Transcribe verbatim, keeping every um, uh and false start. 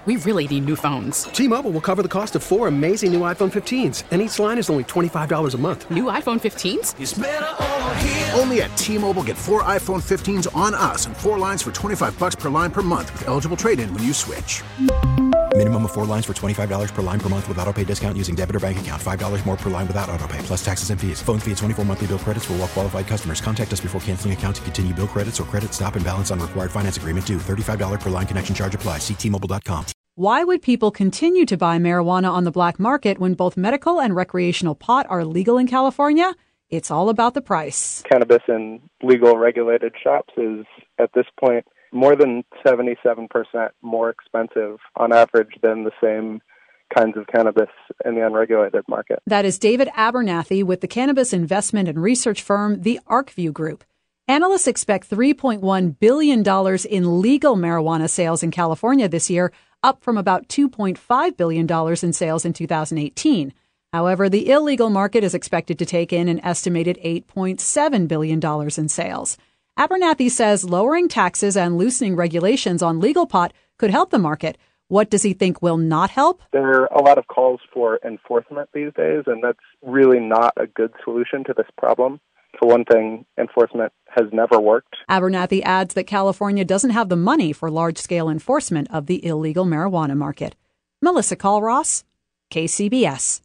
We really need new phones. T-Mobile will cover the cost of four amazing new iPhone fifteens, and each line is only twenty-five dollars a month. New iPhone fifteens? It's better over here. Only at T-Mobile, get four iPhone fifteens on us and four lines for twenty-five dollars per line per month with eligible trade-in when you switch. Minimum of four lines for twenty-five dollars per line per month with autopay discount using debit or bank account. five dollars more per line without autopay, plus taxes and fees. Phone fee at twenty-four monthly bill credits for well-qualified customers. Contact us before canceling account to continue bill credits or credit stop and balance on required finance agreement due. thirty-five dollars per line connection charge applies. See T Mobile dot com. Why would people continue to buy marijuana on the black market when both medical and recreational pot are legal in California? It's all about the price. Cannabis in legal regulated shops is, at this point, more than seventy-seven percent more expensive on average than the same kinds of cannabis in the unregulated market. That is David Abernathy with the cannabis investment and research firm, the ArcView Group. Analysts expect three point one billion dollars in legal marijuana sales in California this year, up from about two point five billion dollars in sales in two thousand eighteen. However, the illegal market is expected to take in an estimated eight point seven billion dollars in sales. Abernathy says lowering taxes and loosening regulations on legal pot could help the market. What does he think will not help? There are a lot of calls for enforcement these days, and that's really not a good solution to this problem. For one thing, enforcement has never worked. Abernathy adds that California doesn't have the money for large-scale enforcement of the illegal marijuana market. Melissa Call-Ross, K C B S.